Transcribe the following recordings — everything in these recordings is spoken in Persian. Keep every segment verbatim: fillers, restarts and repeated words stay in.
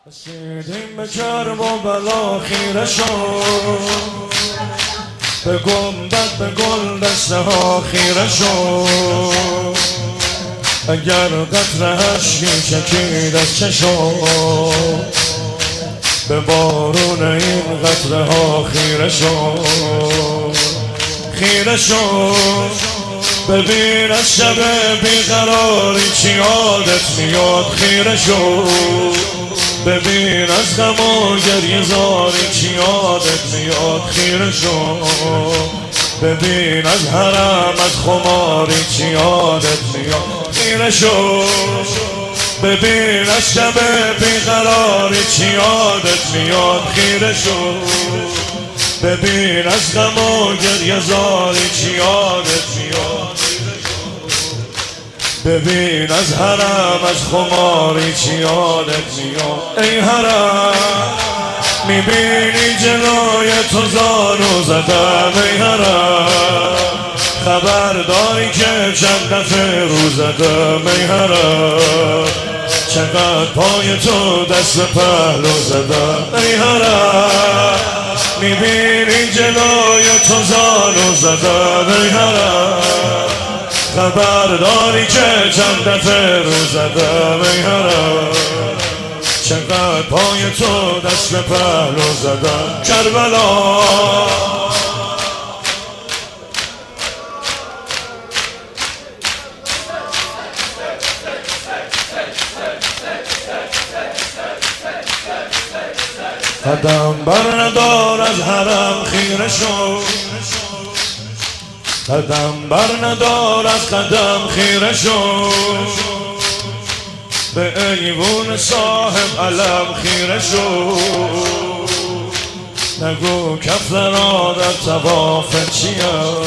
رسیدیم به کرب و بلا خیره شد، به گنبد به گل دسته ها خیره شد. اگر قطره اشکی چکید از چشم، به بارون این قطره ها خیره شد، خیره شد. ببین از شب بیقراری چی یادت میاد خیره شد. ببین از غم و گریه زاری چی یادت میاد خیره شد. ببین از حرم از خماری چی یادت میاد خیره شد. ببین از شب بیقراری چی یادت میاد خیره شد. ببین از غم و گریه زاری چی یادت میاد. ببین از حرم از خماری چی یادت میاد. ای حرم میبینی جلوی تو زانو زدم. ای حرم خبرداری که چند دفعه رو زدم. ای حرم چقدر پای تو دست پهلو زدم. ای حرم میبینی جلوی تو زانو زدم. ای حرم خبرداری که چند دفعه رو زدم. ای حرم چقدر پای تو دست پهلو زدم. کربلا قدم بر ندار از حرم خیره شد. قدم بر ندار از قدم خیره شد. به ایوون صاحب علم خیره شد. نگو کفرا در طواف چیم،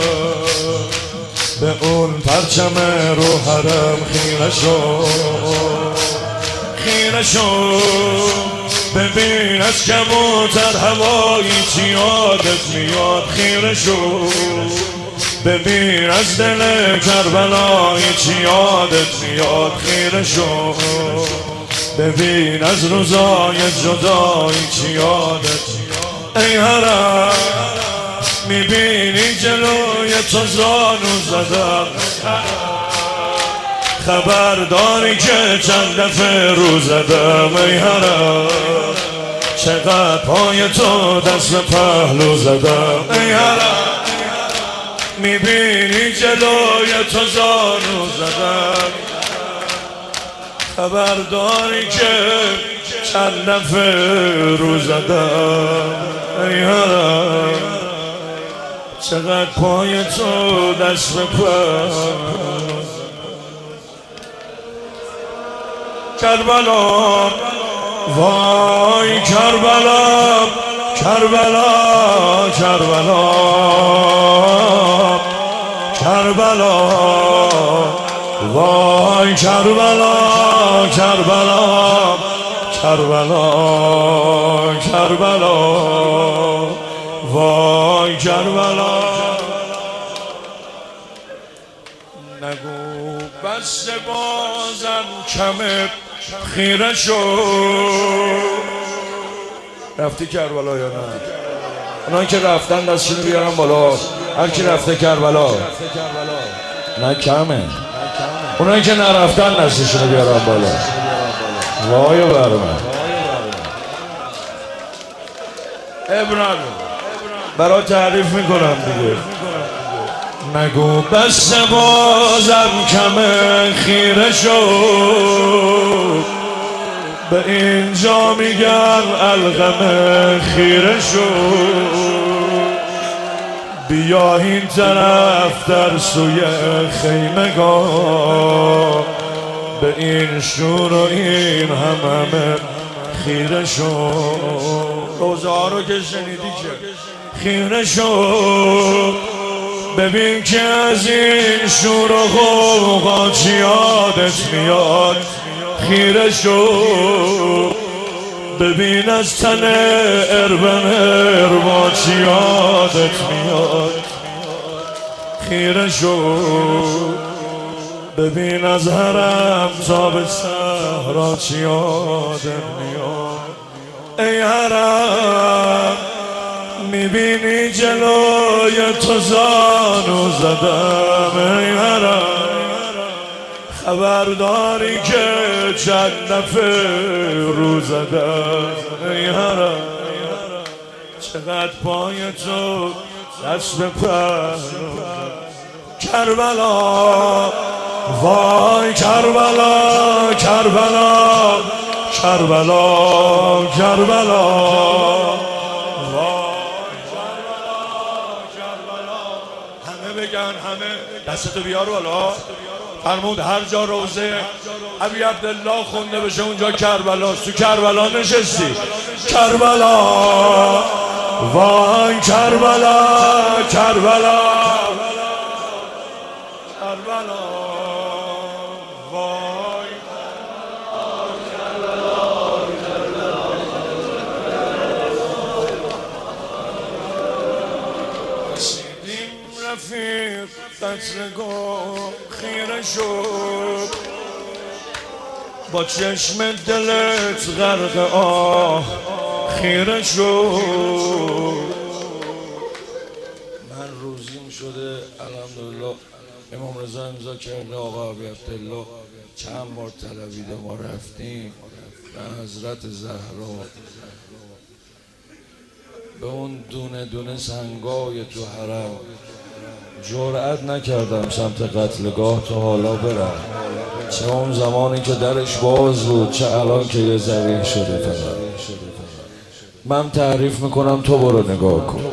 به اون پرچم رو حرم خیره شد، خیره شد. ببین از کبوتر هوایی چی یادت میاد خیره شد. ببین از دل کربلایی چی یادت میاد خیره شد. ببین از روزای جدایی چی یادت میاد. ای حرم میبینی جلوی تو زانو زدم. خبرداری که چند دفعه رو زدم. ای حرم چقدر پای تو دست پهلو زدم. ای حرم میبینی جلوی تو زانو زدم. خبرداری که چند دفعه رو زدم. ای حرم چقدر پای تو دست پهلو. کربلا وای کربلا، کربلا کربلا کربلا وای کربلا، کربلا کربلا کربلا وای کربلا. نگو بس بازم کمه خیره شد. رفتی کربلا یا نه؟ اونایی که رفتن دستشونو بیارن بالا. هر کی رفته کربلا نه کمه. اونایی که نرفتن دستشونو بیارن بالا. وای بر من ابراهیم برای تعریف میکنم دیگه. نگو بس بازم کمه خیره شد. به اینجا میگم الغمه خیره شد. بیا این طرف در سوی خیمگاه. به این شور و این هممه خیره شد. روزه ها رو که شنیدی که خیره شد. ببین که از این شور و غوغا چی یادت میاد خیره شد. ببین از تن اربن اربا چی یادت میاد خیره شد. ببین از حرم تا به صحرا چی یادم میاد. ای حرم میبینی جلوی تو زانو زدم. ای حرم خبرداری که چند دفعه رو زدم. ای حرم چقدر پای تو دست به پهلو. کربلا وای کربلا کربلا کربلا کربلا وای کربلا. همه بگن، همه دستتو بیار بالا. فرمود هر جا روزه ابی عبدالله خونده بشه اونجا کربلاست. تو کربلا نشستی. کربلا وای کربلا کربلا کربلا وای رسیدیم رفیق قتلگاه خیره شد. با چشم دلت غرق آه خیره شد. من روزیم شده الحمدلله. امام رضا امضا کرده آقا ابی عبدالله چند بار طلبیده ما رفتیم به حضرت زهرا به اون دونه دونه سنگای تو حرم. جرأت نکردم سمت قتلگاه تا حالا برم، چه اون زمانی که درش باز بود چه الان که یه ذریح شده. فقط من تعریف میکنم تو برو نگاه کن.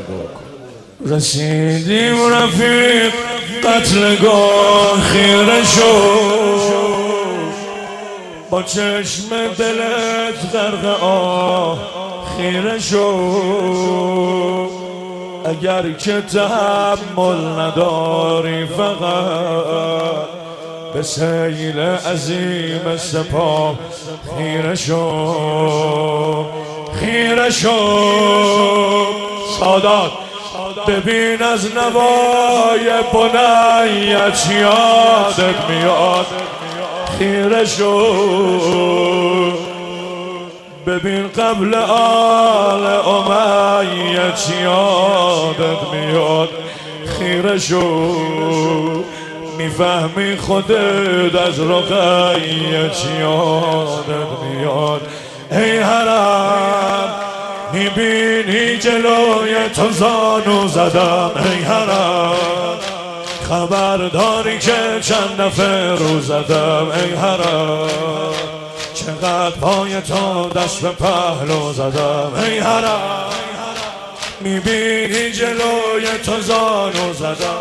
رسیدیم رفیق قتلگاه خیره شد. با چشم دلت غرق آه خیره شد. اگر که تحمل نداری فقط به سیل عظیم سپاه خیره شد خیره شد. سادات ببین از نوای بنیت یادت میاد. خیره شد ببین قبل آل امیت یادت میاد. خیره شد میفهمی خودت از رقیت یادت میاد. ای حرم میبینی جلوی تو زانو زدم. ای حرم خبرداری که چند دفعه رو زدم. ای حرم چقدر پای تو دست به پهلو زدم. ای حرم میبینی جلوی تو زانو زدم.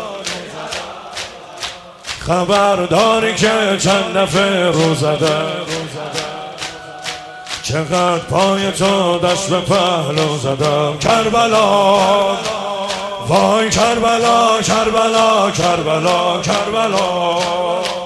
خبرداری که چند دفعه رو زدم. چقدر پای تو دست به پهلو زدم. کربلا وای کربلا کربلا کربلا کربلا